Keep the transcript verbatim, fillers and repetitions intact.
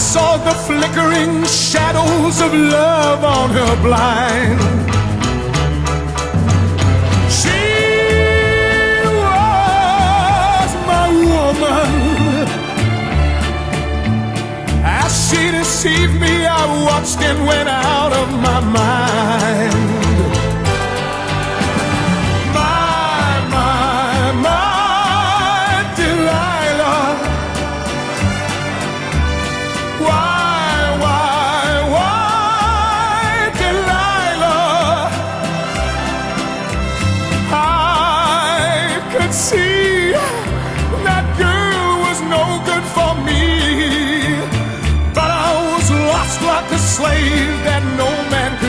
saw the flickering shadows of love on her blind. She was my woman. As she deceived me, I watched and went out of my mind. See, that girl was no good for me, but I was lost like a slave that no man could